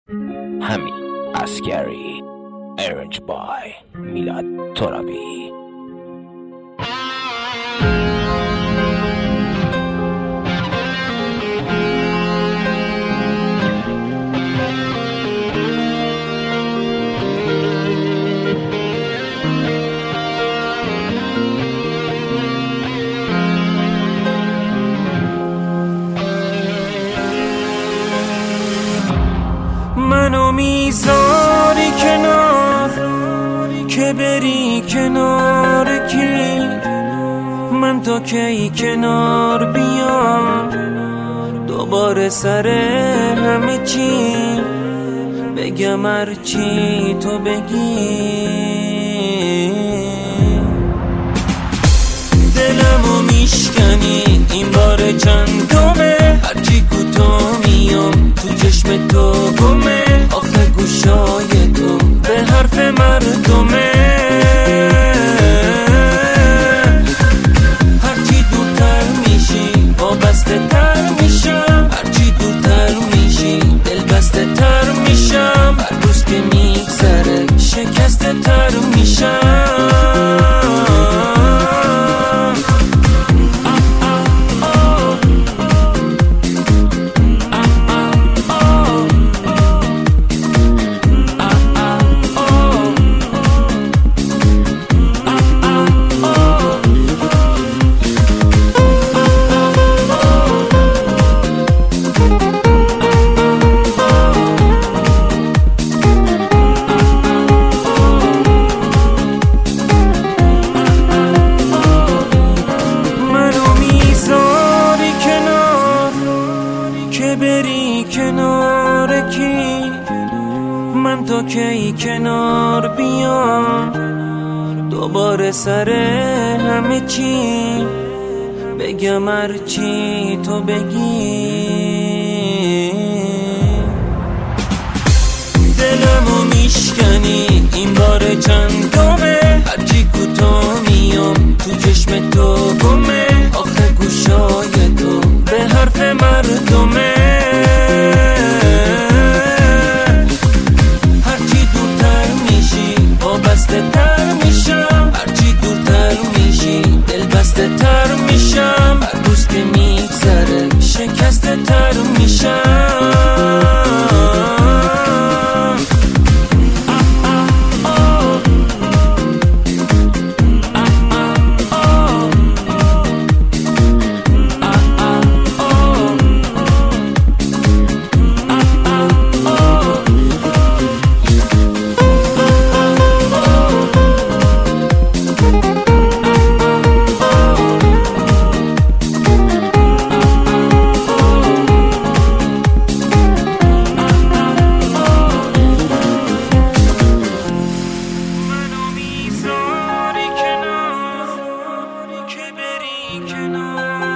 همین عسکری ارنج بای میلاد ترابی. منو میذاری کنار که بری کنار کی؟ من تا کی کنار بیام دوباره سر همه چی بگم هرچی تو بگی؟ دلمو میشکنی این بار چندمه، هرچی کوتاه میام تو چشم تو گمه، آخه گوشای تو به حرف مردمه. هرچی دورتر میشی وابسته تر میشم، هرچی دورتر میشی دلبسته تر میشم، هر روز که میگذره شکسته تر میشم. بری کنار کی؟ من تا کی کنار بیام دوباره سر همه چی بگم هرچی تو بگی؟ دلمو میشکنی این بار چندمه، هرچی کوتاه میام تو چشم تو گمه، آخه گوشای تو به حرف مردمه. هرچی دورتر میشی وابسته تر میشم، هرچی دورتر میشی دلبسته تر میشم، هر روز که میگذره شکسته تر میشم. کنار